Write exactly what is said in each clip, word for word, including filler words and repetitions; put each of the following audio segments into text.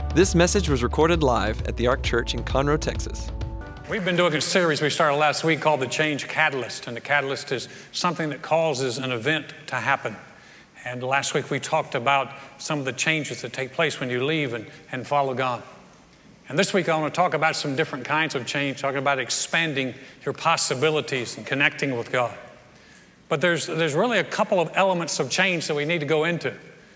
This message was recorded live at the Ark Church in Conroe, Texas. We've been doing a series we started last week called The Change Catalyst, and the catalyst is something that causes an event to happen. And last week we talked about some of the changes that take place when you leave and, and follow God. And this week I want to talk about some different kinds of change, talking about expanding your possibilities and connecting with God. But there's, there's really a couple of elements of change that we need to go into.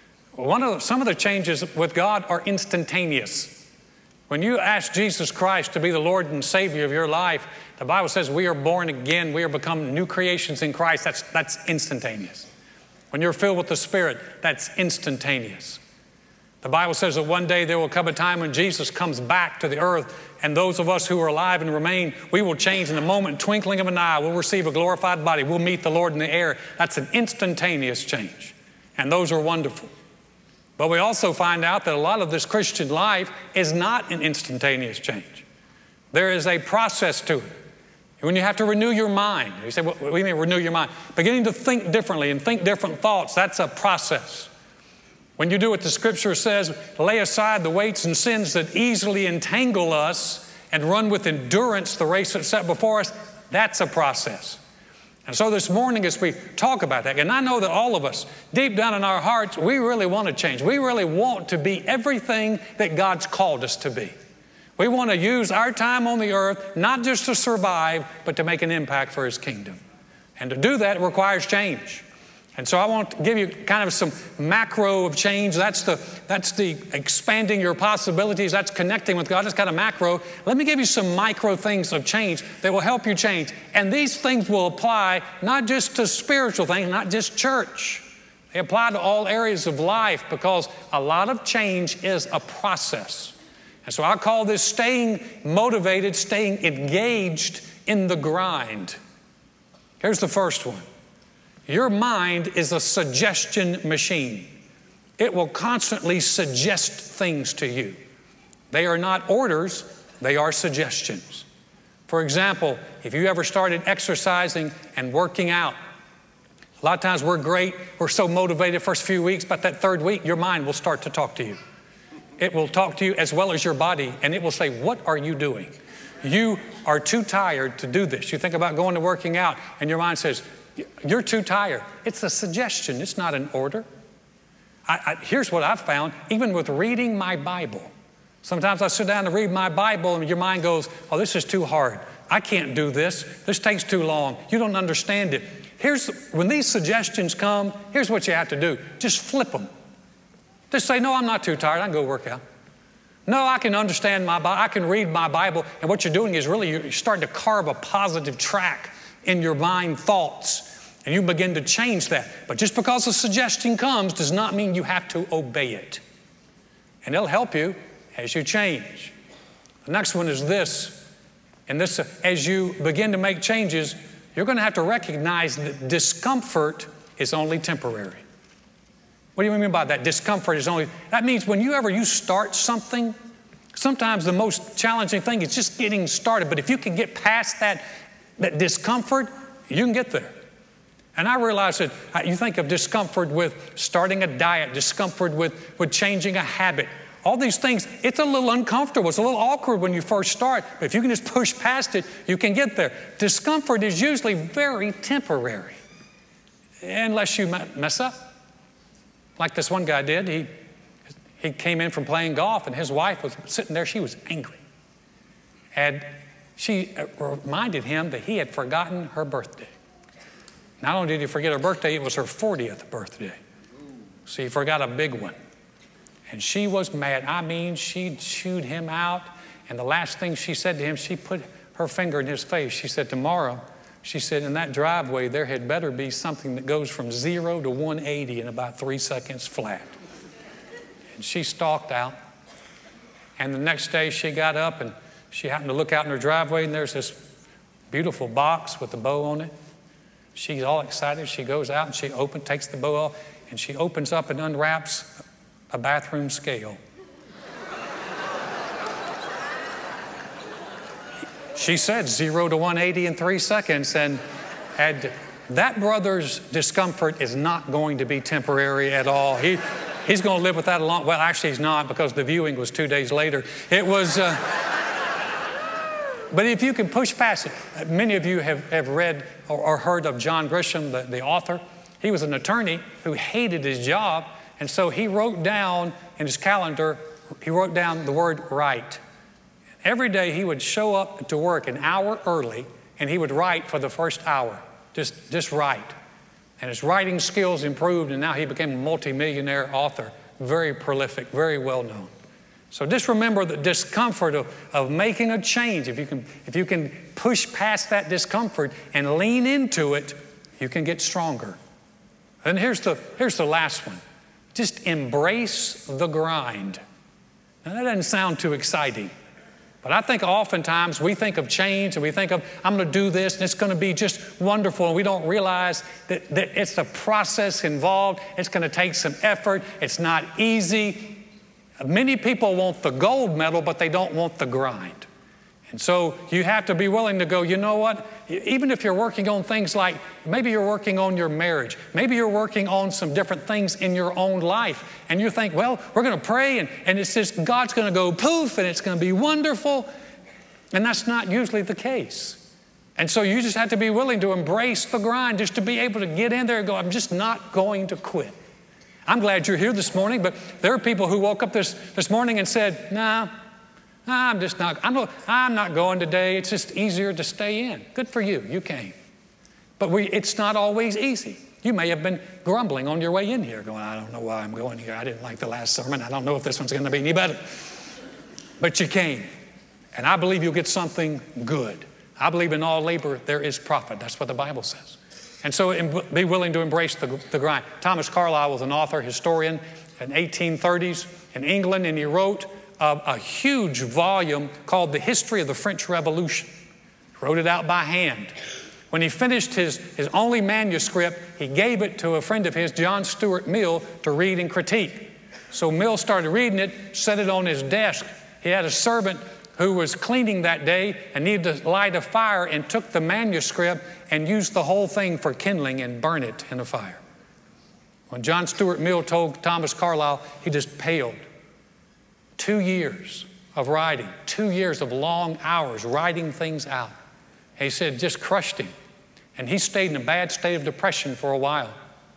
One of the, some of the changes with God are instantaneous. When you ask Jesus Christ to be the Lord and Savior of your life, the Bible says we are born again, we are become new creations in Christ. That's, that's instantaneous. When you're filled with the Spirit, that's instantaneous. The Bible says that one day there will come a time when Jesus comes back to the earth, and those of us who are alive and remain, we will change in a moment, twinkling of an eye. We'll receive a glorified body. We'll meet the Lord in the air. That's an instantaneous change, and those are wonderful. But we also find out that a lot of this Christian life is not an instantaneous change. There is a process to it. When you have to renew your mind, you say, well, what do you mean renew your mind? Beginning to think differently and think different thoughts, that's a process. When you do what the Scripture says, lay aside the weights and sins that easily entangle us and run with endurance the race that's set before us, that's a process. And so this morning as we talk about that, and I know that all of us, deep down in our hearts, we really want to change. We really want to be everything that God's called us to be. We want to use our time on the earth, not just to survive, but to make an impact for His kingdom. And to do that requires change. And so I want to give you kind of some macro of change. That's the, that's the expanding your possibilities. That's connecting with God. That's kind of macro. Let me give you some micro things of change that will help you change. And these things will apply not just to spiritual things, not just church. They apply to all areas of life because a lot of change is a process. And so I call this staying motivated, staying engaged in the grind. Here's the first one. Your mind is a suggestion machine. It will constantly suggest things to you. They are not orders, they are suggestions. For example, if you ever started exercising and working out, a lot of times we're great, we're so motivated first few weeks, but that third week, your mind will start to talk to you. It will talk to you as well as your body, and it will say, what are you doing? You are too tired to do this. You think about going to working out, and your mind says, you're too tired. It's a suggestion. It's not an order. I, I, here's what I've found, even with reading my Bible. Sometimes I sit down to read my Bible and your mind goes, oh, this is too hard. I can't do this. This takes too long. You don't understand it. Here's, when these suggestions come, here's what you have to do. Just flip them. Just say, no, I'm not too tired. I can go work out. No, I can understand my Bible. I can read my Bible. And what you're doing is really you're starting to carve a positive track in your mind thoughts, and you begin to change that. But just because a suggestion comes does not mean you have to obey it. And it'll help you as you change. The next one is this. And this, uh, as you begin to make changes, you're going to have to recognize that discomfort is only temporary. What do you mean by that? Discomfort is only, that means when you ever you start something, sometimes the most challenging thing is just getting started. But if you can get past that That discomfort, you can get there. And I realize that you think of discomfort with starting a diet, discomfort with, with changing a habit. All these things, it's a little uncomfortable. It's a little awkward when you first start. But if you can just push past it, you can get there. Discomfort is usually very temporary, unless you mess up. Like this one guy did. He, he came in from playing golf, and his wife was sitting there. She was angry. And she reminded him that he had forgotten her birthday. Not only did he forget her birthday, it was her fortieth birthday. So he forgot a big one. And she was mad. I mean, she chewed him out. And the last thing she said to him, she put her finger in his face. She said, tomorrow, she said, in that driveway, there had better be something that goes from zero to one eighty in about three seconds flat. And she stalked out. And the next day she got up and she happened to look out in her driveway, and there's this beautiful box with a bow on it. She's all excited. She goes out and she opens, takes the bow off, and she opens up and unwraps a bathroom scale. She said zero to one eighty in three seconds, and had that brother's discomfort is not going to be temporary at all. He, He's going to live with that a long, well, actually he's not, because the viewing was two days later. It was, uh, but if you can push past it, many of you have, have read or, or heard of John Grisham, the, the author. He was an attorney who hated his job, and so he wrote down in his calendar, he wrote down the word write. Every day he would show up to work an hour early, and he would write for the first hour, just, just write. And his writing skills improved, and now he became a multimillionaire author, very prolific, very well known. So just remember the discomfort of, of making a change. If you can, if you can push past that discomfort and lean into it, you can get stronger. And here's the, here's the last one. Just embrace the grind. Now that doesn't sound too exciting, but I think oftentimes we think of change and we think of, I'm going to do this and it's going to be just wonderful, and we don't realize that, that it's a process involved. It's going to take some effort. It's not easy. Many people want the gold medal, but they don't want the grind. And so you have to be willing to go, you know what? Even if you're working on things like, maybe you're working on your marriage, maybe you're working on some different things in your own life, and you think, well, we're going to pray, and, and it's just, God's going to go poof, and it's going to be wonderful. And that's not usually the case. And so you just have to be willing to embrace the grind, just to be able to get in there and go, I'm just not going to quit. I'm glad you're here this morning, but there are people who woke up this, this morning and said, nah, I'm just not, I'm not, I'm not going today. It's just easier to stay in. Good for you. You came. But we, it's not always easy. You may have been grumbling on your way in here, going, I don't know why I'm going here. I didn't like the last sermon. I don't know if this one's going to be any better. But you came. And I believe you'll get something good. I believe in all labor there is profit. That's what the Bible says. And so be willing to embrace the, the grind. Thomas Carlyle was an author, historian in the eighteen thirties in England, and he wrote a, a huge volume called The History of the French Revolution. He wrote it out by hand. When he finished his, his only manuscript, he gave it to a friend of his, John Stuart Mill, to read and critique. So Mill started reading it, set it on his desk. He had a servant who was cleaning that day and needed to light a fire, and took the manuscript and used the whole thing for kindling and burn it in a fire. When John Stuart Mill told Thomas Carlyle, he just paled. Two years of writing, two years of long hours writing things out. And he said, just crushed him. And he stayed in a bad state of depression for a while.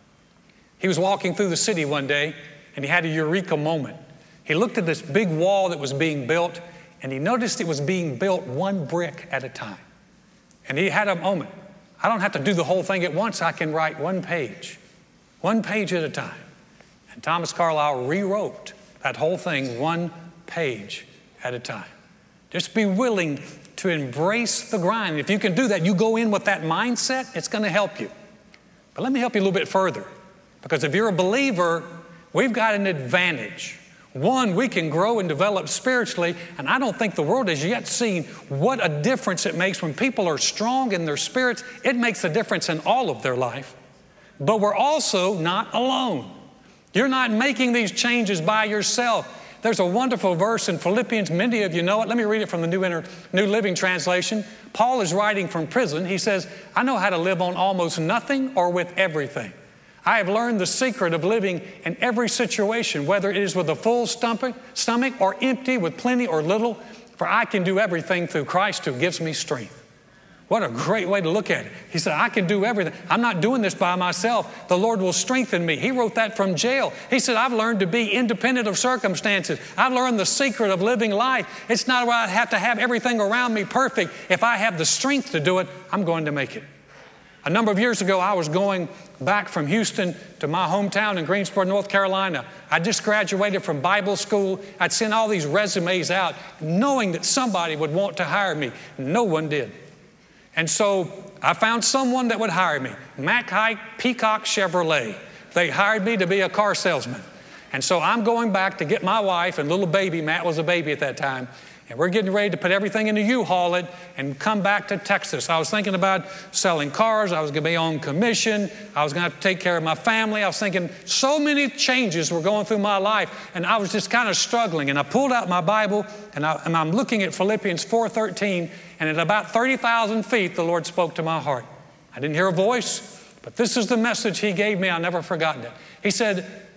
He was walking through the city one day, and he had a eureka moment. He looked at this big wall that was being built, and he noticed it was being built one brick at a time. And he had a moment. I don't have to do the whole thing at once. I can write one page, one page at a time. And Thomas Carlyle rewrote that whole thing one page at a time. Just be willing to embrace the grind. If you can do that, you go in with that mindset, it's going to help you. But let me help you a little bit further. Because if you're a believer, we've got an advantage. One, we can grow and develop spiritually, and I don't think the world has yet seen what a difference it makes when people are strong in their spirits. It makes a difference in all of their life. But we're also not alone. You're not making these changes by yourself. There's a wonderful verse in Philippians. Many of you know it. Let me read it from the New, Inter, New Living Translation. Paul is writing from prison. He says, I know how to live on almost nothing or with everything. I have learned the secret of living in every situation, whether it is with a full stomach, stomach or empty, with plenty or little, for I can do everything through Christ who gives me strength. What a great way to look at it. He said, I can do everything. I'm not doing this by myself. The Lord will strengthen me. He wrote that from jail. He said, I've learned to be independent of circumstances. I've learned the secret of living life. It's not where I have to have everything around me perfect. If I have the strength to do it, I'm going to make it. A number of years ago, I was going back from Houston to my hometown in Greensboro, North Carolina. I just graduated from Bible school. I'd sent all these resumes out, knowing that somebody would want to hire me. No one did. And so I found someone that would hire me, Mackay Peacock Chevrolet. They hired me to be a car salesman. And so I'm going back to get my wife and little baby. Matt was a baby at that time. And we're getting ready to put everything in a U-Haul it and come back to Texas. I was thinking about selling cars. I was going to be on commission. I was going to have to take care of my family. I was thinking so many changes were going through my life, and I was just kind of struggling. And I pulled out my Bible, and, I, and I'm looking at Philippians four thirteen, and at about thirty thousand feet, the Lord spoke to my heart. I didn't hear a voice, but this is the message He gave me. I've never forgotten it. He said,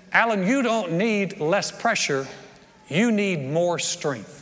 Alan, you don't need less pressure. You need more strength.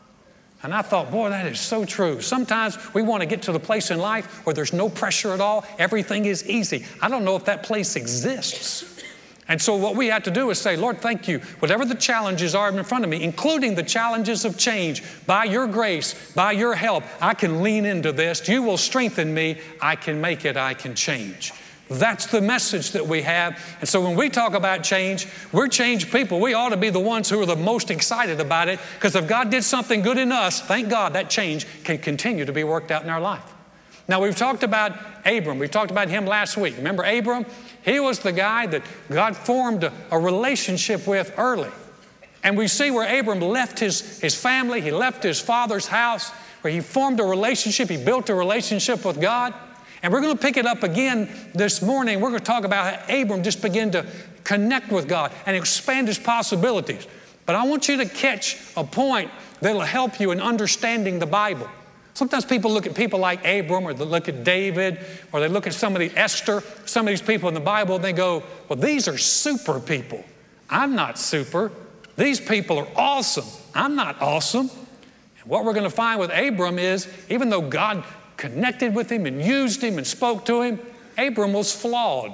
And I thought, boy, that is so true. Sometimes we want to get to the place in life where there's no pressure at all. Everything is easy. I don't know if that place exists. And so what we have to do is say, Lord, thank you. Whatever the challenges are in front of me, including the challenges of change, by your grace, by your help, I can lean into this. You will strengthen me. I can make it. I can change. That's the message that we have. And so when we talk about change, we're changed people. We ought to be the ones who are the most excited about it, because if God did something good in us, thank God that change can continue to be worked out in our life. Now, we've talked about Abram. We talked about him last week. Remember Abram? He was the guy that God formed a, a relationship with early. And we see where Abram left his, his family, he left his father's house, where he formed a relationship, he built a relationship with God. And we're going to pick it up again this morning. We're going to talk about how Abram just began to connect with God and expand his possibilities. But I want you to catch a point that will help you in understanding the Bible. Sometimes people look at people like Abram, or they look at David, or they look at somebody, Esther, some of these people in the Bible, and they go, well, these are super people. I'm not super. These people are awesome. I'm not awesome. And what we're going to find with Abram is, even though God connected with him and used him and spoke to him, Abram was flawed.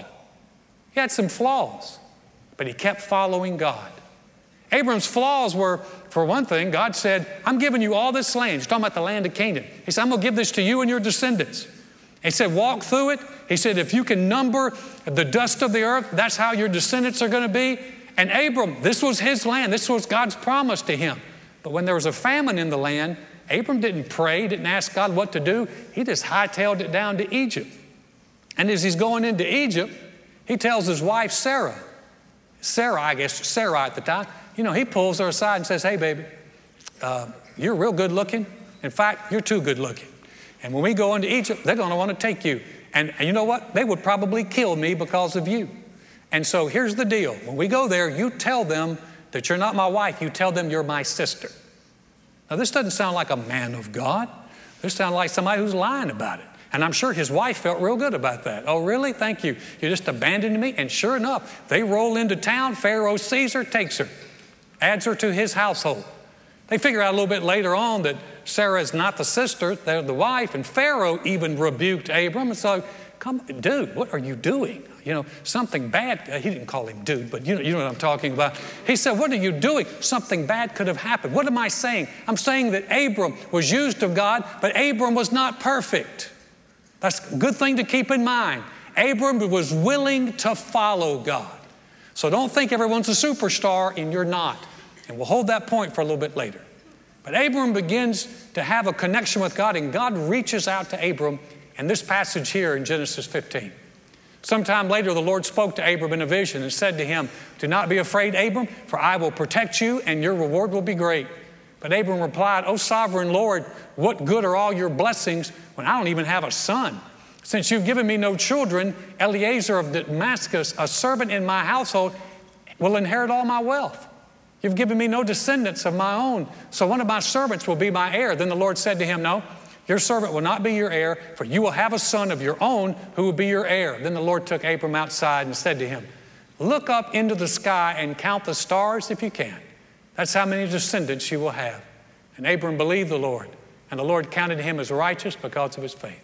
He had some flaws, but he kept following God. Abram's flaws were, for one thing, God said, I'm giving you all this land. He's talking about the land of Canaan. He said, I'm going to give this to you and your descendants. He said, walk through it. He said, if you can number the dust of the earth, that's how your descendants are going to be. And Abram, this was his land. This was God's promise to him. But when there was a famine in the land, Abram didn't pray, didn't ask God what to do. He just hightailed it down to Egypt. And as he's going into Egypt, he tells his wife, Sarah, Sarah, I guess, Sarah at the time, you know, he pulls her aside and says, hey, baby, uh, you're real good looking. In fact, you're too good looking. And when we go into Egypt, they're going to want to take you. And, and you know what? They would probably kill me because of you. And so here's the deal. When we go there, you tell them that you're not my wife. You tell them you're my sister. Now, this doesn't sound like a man of God. This sounds like somebody who's lying about it. And I'm sure his wife felt real good about that. Oh, really? Thank you. You just abandoned me? And sure enough, they roll into town. Pharaoh sees her, takes her, adds her to his household. They figure out a little bit later on that Sarah is not the sister, they're the wife. And Pharaoh even rebuked Abram. And so, come, dude, what are you doing? You know, something bad. He didn't call him dude, but you know, you know what I'm talking about. He said, what are you doing? Something bad could have happened. What am I saying? I'm saying that Abram was used of God, but Abram was not perfect. That's a good thing to keep in mind. Abram was willing to follow God. So don't think everyone's a superstar and you're not. And we'll hold that point for a little bit later. But Abram begins to have a connection with God, and God reaches out to Abram in this passage here in Genesis fifteen. Sometime later, the Lord spoke to Abram in a vision and said to him, do not be afraid, Abram, for I will protect you and your reward will be great. But Abram replied, O sovereign Lord, what good are all your blessings when I don't even have a son? Since you've given me no children, Eliezer of Damascus, a servant in my household, will inherit all my wealth. You've given me no descendants of my own, so one of my servants will be my heir. Then the Lord said to him, no, your servant will not be your heir, for you will have a son of your own who will be your heir. Then the Lord took Abram outside and said to him, look up into the sky and count the stars if you can. That's how many descendants you will have. And Abram believed the Lord, and the Lord counted him as righteous because of his faith.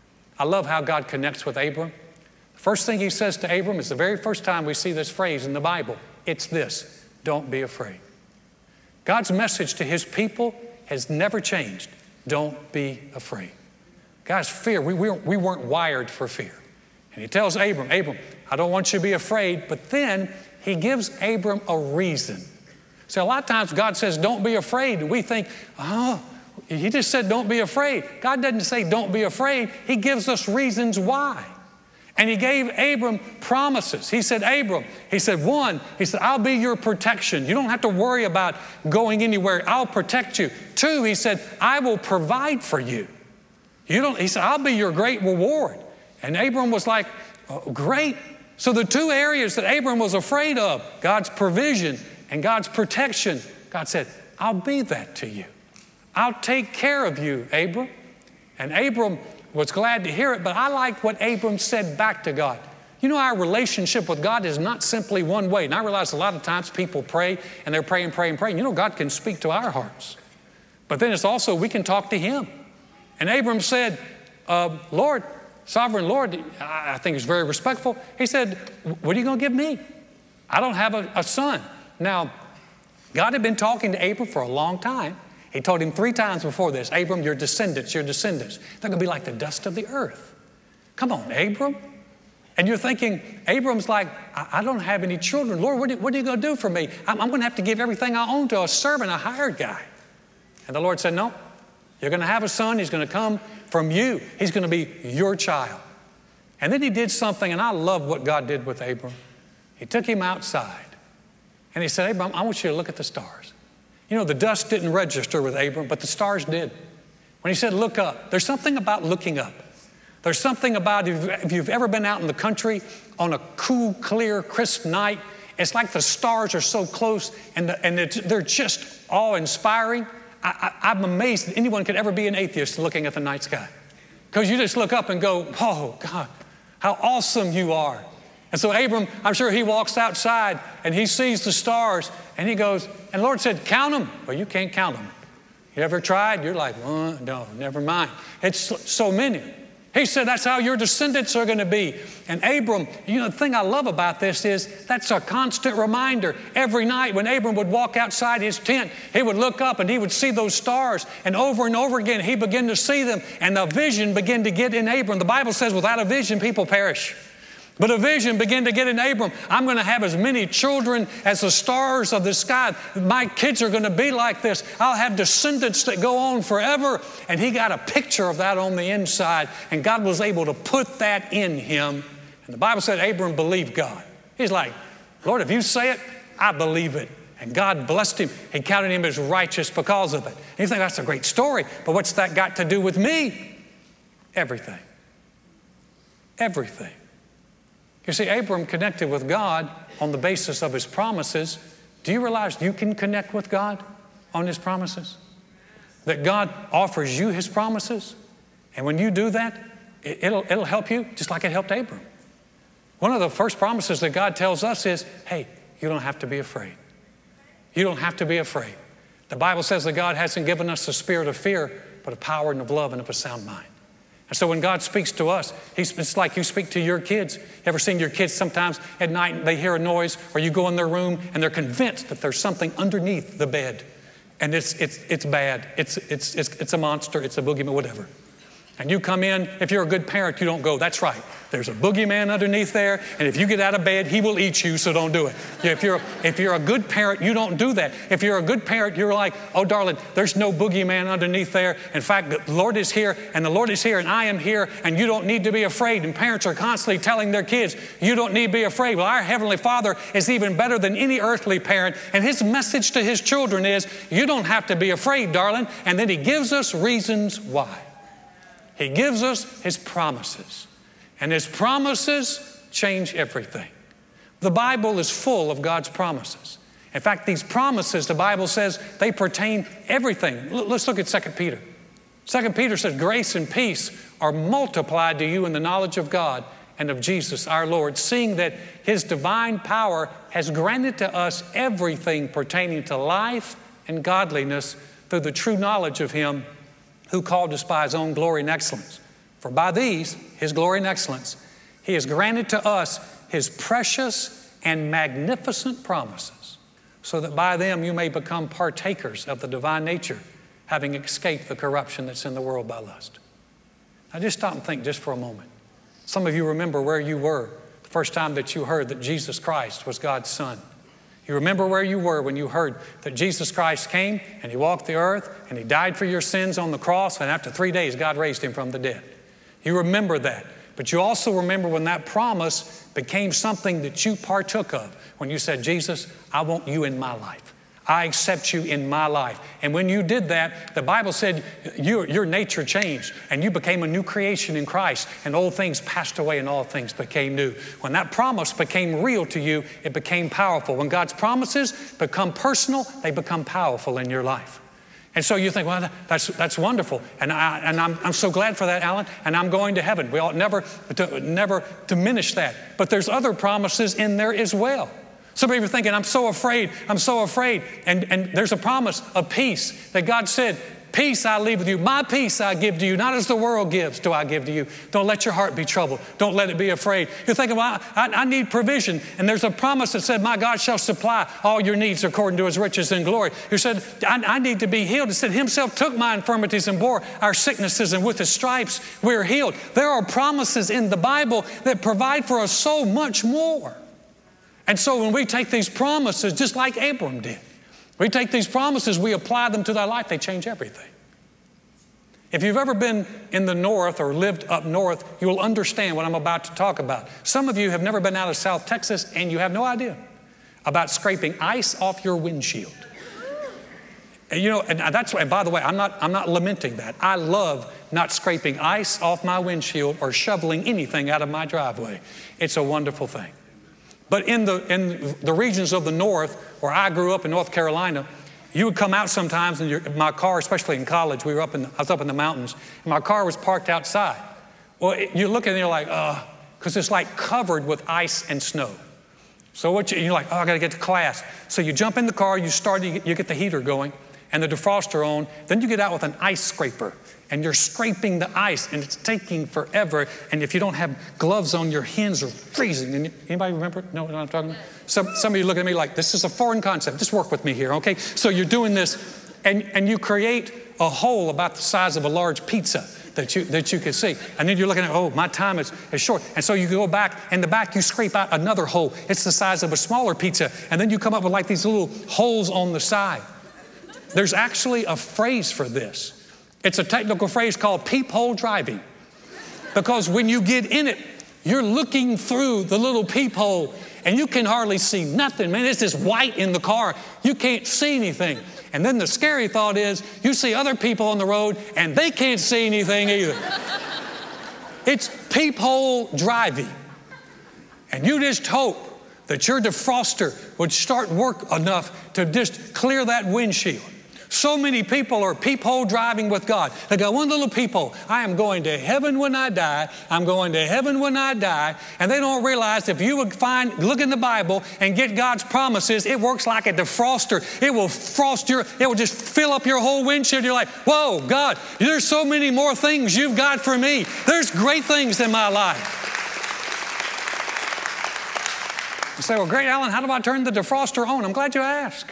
I love how God connects with Abram. The first thing he says to Abram is the very first time we see this phrase in the Bible. It's this, don't be afraid. God's message to his people has never changed. Don't be afraid. Guys, fear, we, we, we weren't wired for fear. And he tells Abram, Abram, I don't want you to be afraid, but then he gives Abram a reason. So a lot of times God says, don't be afraid, and we think, oh, he just said, don't be afraid. God doesn't say, don't be afraid. He gives us reasons why. And he gave Abram promises. He said, Abram, he said, one, he said, I'll be your protection. You don't have to worry about going anywhere. I'll protect you. Two, he said, I will provide for you. You don't, he said, I'll be your great reward. And Abram was like, oh, great. So the two areas that Abram was afraid of, God's provision and God's protection, God said, I'll be that to you. I'll take care of you, Abram. And Abram was glad to hear it, but I like what Abram said back to God. You know, our relationship with God is not simply one way. And I realize a lot of times people pray and they're praying, praying, praying. You know, God can speak to our hearts. But then it's also, we can talk to Him. And Abram said, uh, Lord, Sovereign Lord, I think he's very respectful. He said, what are you going to give me? I don't have a, a son. Now, God had been talking to Abram for a long time. He told him three times before this, Abram, your descendants, your descendants, they're going to be like the dust of the earth. Come on, Abram. And you're thinking, Abram's like, I, I don't have any children. Lord, what are, what are you going to do for me? I'm, I'm going to have to give everything I own to a servant, a hired guy. And the Lord said, no, you're going to have a son. He's going to come from you. He's going to be your child. And then he did something, and I love what God did with Abram. He took him outside, and he said, Abram, I want you to look at the stars. You know, the dust didn't register with Abram, but the stars did. When he said, look up, there's something about looking up. There's something about, if you've ever been out in the country on a cool, clear, crisp night, it's like the stars are so close, and, the, and they're just awe-inspiring. I, I, I'm amazed that anyone could ever be an atheist looking at the night sky. Because you just look up and go, oh, God, how awesome you are. And so Abram, I'm sure he walks outside and he sees the stars and he goes, and the Lord said, count them. Well, you can't count them. You ever tried? You're like, oh, no, never mind. It's so many. He said, that's how your descendants are going to be. And Abram, you know, the thing I love about this is that's a constant reminder. Every night when Abram would walk outside his tent, he would look up and he would see those stars. And over and over again, he began to see them. And the vision began to get in Abram. The Bible says without a vision, people perish. But a vision began to get in Abram. I'm going to have as many children as the stars of the sky. My kids are going to be like this. I'll have descendants that go on forever. And he got a picture of that on the inside. And God was able to put that in him. And the Bible said Abram believed God. He's like, Lord, if you say it, I believe it. And God blessed him. He counted him as righteous because of it. And you think that's a great story. But what's that got to do with me? Everything. Everything. You see, Abram connected with God on the basis of His promises. Do you realize you can connect with God on His promises? That God offers you His promises? And when you do that, it'll, it'll help you just like it helped Abram. One of the first promises that God tells us is, hey, you don't have to be afraid. You don't have to be afraid. The Bible says that God hasn't given us the spirit of fear, but of power and of love and of a sound mind. And so when God speaks to us, he's, it's like you speak to your kids. You ever seen your kids sometimes at night, they hear a noise, or you go in their room and they're convinced that there's something underneath the bed. And it's, it's, it's bad. It's, it's, it's, it's a monster. It's a boogeyman, whatever. And you come in, if you're a good parent, you don't go, that's right. There's a boogeyman underneath there, and if you get out of bed, he will eat you, so don't do it. If you're, if you're a good parent, you don't do that. If you're a good parent, you're like, oh, darling, there's no boogeyman underneath there. In fact, the Lord is here, and the Lord is here, and I am here, and you don't need to be afraid. And parents are constantly telling their kids, you don't need to be afraid. Well, our Heavenly Father is even better than any earthly parent, and His message to His children is, you don't have to be afraid, darling. And then He gives us reasons why. He gives us His promises. And His promises change everything. The Bible is full of God's promises. In fact, these promises, the Bible says, they pertain everything. Let's look at Second Peter. Second Peter says, grace and peace are multiplied to you in the knowledge of God and of Jesus our Lord, seeing that His divine power has granted to us everything pertaining to life and godliness through the true knowledge of Him who called us by His own glory and excellence. For by these, His glory and excellence, He has granted to us His precious and magnificent promises, so that by them you may become partakers of the divine nature, having escaped the corruption that's in the world by lust. Now just stop and think just for a moment. Some of you remember where you were the first time that you heard that Jesus Christ was God's Son. You remember where you were when you heard that Jesus Christ came and He walked the earth and He died for your sins on the cross, and after three days God raised Him from the dead. You remember that. But you also remember when that promise became something that you partook of, when you said, Jesus, I want you in my life. I accept you in my life. And when you did that, the Bible said your, your nature changed and you became a new creation in Christ, and old things passed away and all things became new. When that promise became real to you, it became powerful. When God's promises become personal, they become powerful in your life. And so you think, well, that's, that's wonderful. And, I, and I'm, I'm so glad for that, Alan, and I'm going to heaven. We ought never, to, never diminish that. But there's other promises in there as well. Some of you are thinking, I'm so afraid, I'm so afraid. And, and there's a promise of peace that God said, peace I leave with you. My peace I give to you. Not as the world gives do I give to you. Don't let your heart be troubled. Don't let it be afraid. You're thinking, well, I, I need provision. And there's a promise that said, my God shall supply all your needs according to his riches and glory. You said, I, I need to be healed. It said, himself took my infirmities and bore our sicknesses, and with his stripes we're healed. There are promises in the Bible that provide for us so much more. And so when we take these promises, just like Abram did, we take these promises, we apply them to our life, they change everything. If you've ever been in the north or lived up north, you will understand what I'm about to talk about. Some of you have never been out of South Texas, and you have no idea about scraping ice off your windshield. And you know, and that's why, by the way, I'm not, I'm not lamenting that. I love not scraping ice off my windshield or shoveling anything out of my driveway. It's a wonderful thing. But in the, in the regions of the north, where I grew up in North Carolina, you would come out sometimes, and your, my car, especially in college, we were up in, I was up in the mountains, and my car was parked outside. Well, it, you look at it and you're like, uh, because it's like covered with ice and snow. So what you, you're like, oh, I got to get to class. So you jump in the car, you start, you get, you get the heater going and the defroster on. Then you get out with an ice scraper, and you're scraping the ice, and it's taking forever. And if you don't have gloves on, your hands are freezing. And anybody remember? Know what I'm talking about? Some, some of you look at me like, this is a foreign concept. Just work with me here, okay? So you're doing this, and, and you create a hole about the size of a large pizza that you that you can see. And then you're looking at, oh, my time is, is short. And so you go back, and the back you scrape out another hole. It's the size of a smaller pizza. And then you come up with like these little holes on the side. There's actually a phrase for this. It's a technical phrase called peephole driving. Because when you get in it, you're looking through the little peephole, and you can hardly see nothing. Man, it's just white in the car. You can't see anything. And then the scary thought is you see other people on the road, and they can't see anything either. It's peephole driving. And you just hope that your defroster would start work enough to just clear that windshield. So many people are peephole driving with God. They got one little peephole. I am going to heaven when I die. I'm going to heaven when I die. And they don't realize if you would find, look in the Bible and get God's promises, it works like a defroster. It will frost your, it will just fill up your whole windshield. You're like, whoa, God, there's so many more things you've got for me. There's great things in my life. You say, well, great, Alan, how do I turn the defroster on? I'm glad you asked.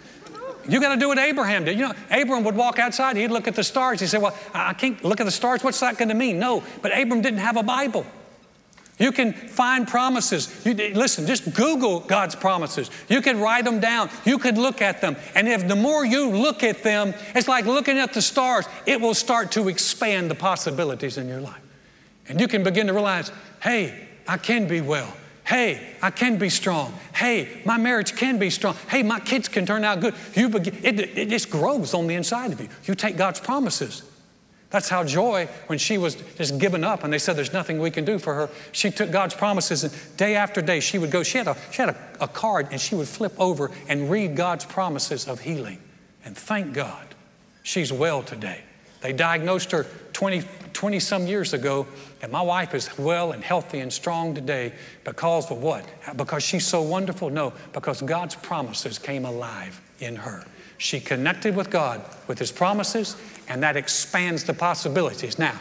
You got to do what Abraham did. You know, Abram would walk outside. He'd look at the stars. He'd say, well, I can't look at the stars. What's that going to mean? No, but Abram didn't have a Bible. You can find promises. You, listen, just Google God's promises. You can write them down. You can look at them. And if the more you look at them, it's like looking at the stars. It will start to expand the possibilities in your life. And you can begin to realize, hey, I can be well. Hey, I can be strong. Hey, my marriage can be strong. Hey, my kids can turn out good. You begin, it, it just grows on the inside of you. You take God's promises. That's how Joy, when she was just given up and they said there's nothing we can do for her, she took God's promises, and day after day she would go, she had a, she had a, a card, and she would flip over and read God's promises of healing. And thank God, she's well today. They diagnosed her twenty, twenty some years ago, and my wife is well and healthy and strong today because of what? Because she's so wonderful? No, because God's promises came alive in her. She connected with God, with His promises, and that expands the possibilities. Now,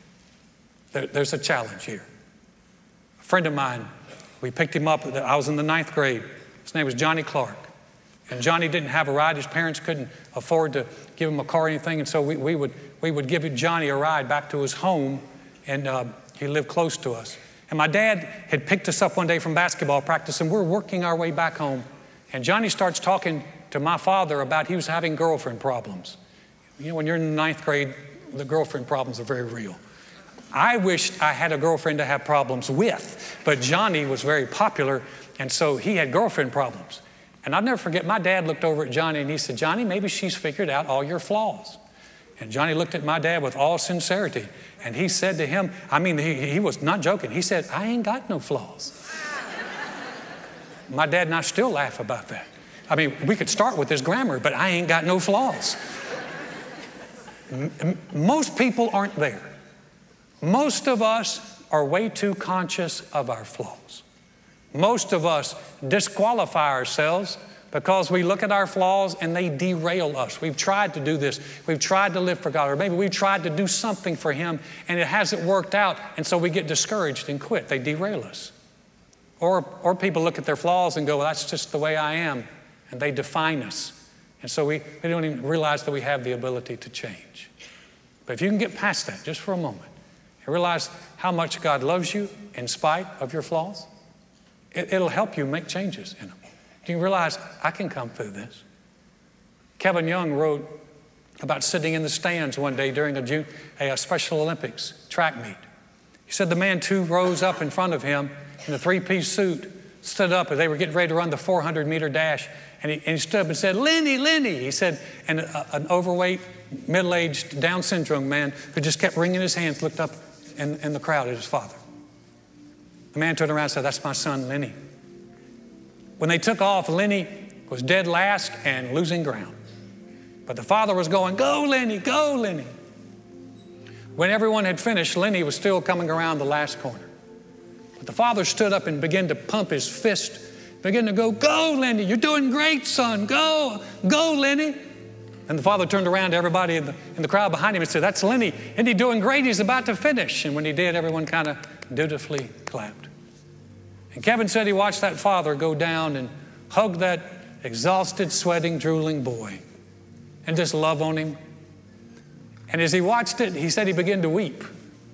there, there's a challenge here. A friend of mine, we picked him up, I was in the ninth grade. His name was Johnny Clark. And Johnny didn't have a ride. His parents couldn't afford to give him a car or anything. And so we, we, would, we would give Johnny a ride back to his home. And uh, he lived close to us. And my dad had picked us up one day from basketball practice, and we're working our way back home. And Johnny starts talking to my father about he was having girlfriend problems. You know, when you're in the ninth grade, the girlfriend problems are very real. I wished I had a girlfriend to have problems with, but Johnny was very popular, and so he had girlfriend problems. And I'll never forget, my dad looked over at Johnny and he said, Johnny, maybe she's figured out all your flaws. And Johnny looked at my dad with all sincerity. And he said to him, I mean, he, he was not joking. He said, I ain't got no flaws. My dad and I still laugh about that. I mean, we could start with this grammar, but I ain't got no flaws. M- most people aren't there. Most of us are way too conscious of our flaws. Most of us disqualify ourselves because we look at our flaws and they derail us. We've tried to do this. We've tried to live for God. Or maybe we've tried to do something for Him and it hasn't worked out, and so we get discouraged and quit. They derail us. Or, or people look at their flaws and go, well, that's just the way I am, and they define us. And so we, we don't even realize that we have the ability to change. But if you can get past that just for a moment and realize how much God loves you in spite of your flaws, it, it'll help you make changes in them. Do you realize I can come through this? Kevin Young wrote about sitting in the stands one day during a, June, a Special Olympics track meet. He said the man two rows up in front of him in a three-piece suit stood up as they were getting ready to run the four hundred meter dash, and he, and he stood up and said, Lenny, Lenny, he said, and a, an overweight, middle-aged, Down syndrome man who just kept wringing his hands looked up in, in the crowd at his father. The man turned around and said, that's my son, Lenny. When they took off, Lenny was dead last and losing ground. But the father was going, go, Lenny, go, Lenny. When everyone had finished, Lenny was still coming around the last corner. But the father stood up and began to pump his fist, began to go, go, Lenny, you're doing great, son, go, go, Lenny. And the father turned around to everybody in the, in the crowd behind him and said, that's Lenny, isn't he doing great? He's about to finish. And when he did, everyone kind of dutifully clapped. And Kevin said he watched that father go down and hug that exhausted, sweating, drooling boy and just love on him. And as he watched it, he said he began to weep.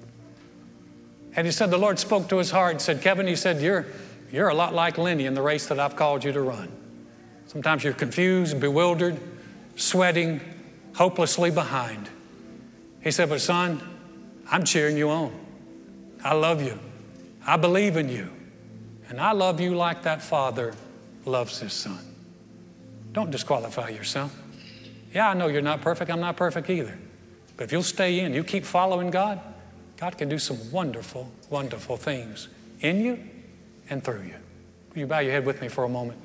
And he said the Lord spoke to his heart and said, Kevin, he said, you're, you're a lot like Lenny in the race that I've called you to run. Sometimes you're confused, bewildered, sweating, hopelessly behind. He said, but son, I'm cheering you on. I love you. I believe in you. And I love you like that father loves his son. Don't disqualify yourself. Yeah, I know you're not perfect. I'm not perfect either. But if you'll stay in, you keep following God, God can do some wonderful, wonderful things in you and through you. Will you bow your head with me for a moment?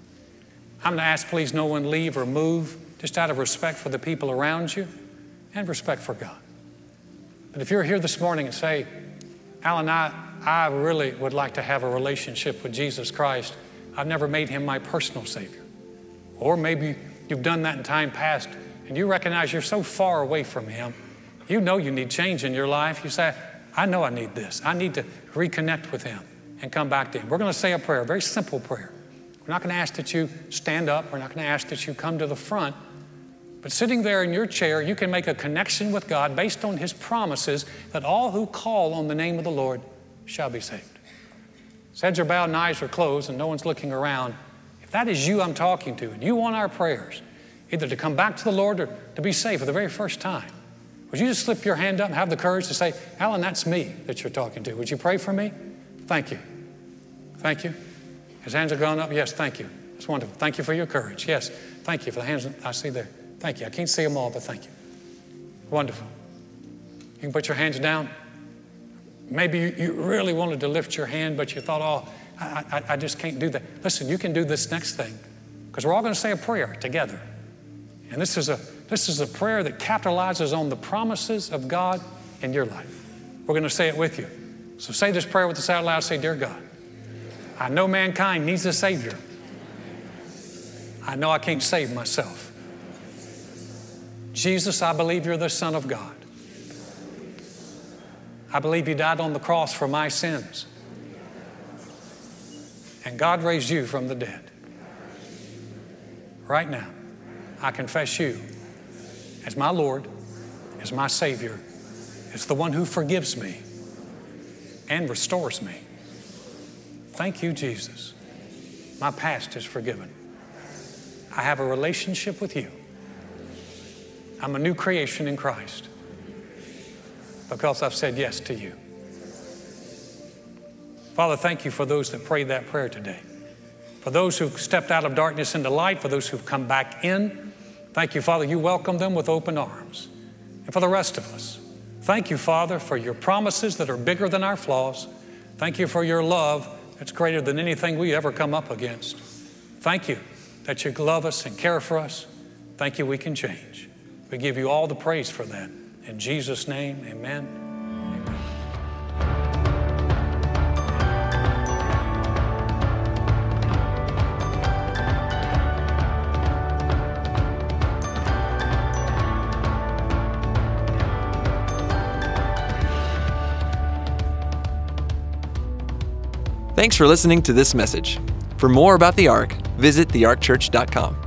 I'm going to ask, please, no one leave or move, just out of respect for the people around you and respect for God. But if you're here this morning and say, Alan, I, I really would like to have a relationship with Jesus Christ. I've never made Him my personal Savior. Or maybe you've done that in time past and you recognize you're so far away from Him. You know you need change in your life. You say, I know I need this. I need to reconnect with Him and come back to Him. We're going to say a prayer, a very simple prayer. We're not going to ask that you stand up. We're not going to ask that you come to the front. But sitting there in your chair, you can make a connection with God based on His promises that all who call on the name of the Lord shall be saved. As heads are bowed and eyes are closed and no one's looking around, if that is you I'm talking to and you want our prayers, either to come back to the Lord or to be saved for the very first time, would you just slip your hand up and have the courage to say, Alan, that's me that you're talking to. Would you pray for me? Thank you. Thank you. His hands are gone up. Yes, thank you. That's wonderful. Thank you for your courage. Yes, thank you for the hands I see there. Thank you. I can't see them all, but thank you. Wonderful. You can put your hands down. Maybe you, you really wanted to lift your hand, but you thought, oh, I, I, I just can't do that. Listen, you can do this next thing because we're all going to say a prayer together. And this is a this is a prayer that capitalizes on the promises of God in your life. We're going to say it with you. So say this prayer with us out loud. Say, dear God, I know mankind needs a Savior. I know I can't save myself. Jesus, I believe you're the Son of God. I believe you died on the cross for my sins. And God raised you from the dead. Right now, I confess you as my Lord, as my Savior, as the one who forgives me and restores me. Thank you, Jesus. My past is forgiven. I have a relationship with you. I'm a new creation in Christ because I've said yes to you. Father, thank you for those that prayed that prayer today. For those who've stepped out of darkness into light, for those who've come back in, thank you, Father, you welcome them with open arms. And for the rest of us, thank you, Father, for your promises that are bigger than our flaws. Thank you for your love that's greater than anything we ever come up against. Thank you that you love us and care for us. Thank you we can change. We give you all the praise for that. In Jesus' name, amen. Thanks for listening to this message. For more about the Ark, visit the ark church dot com.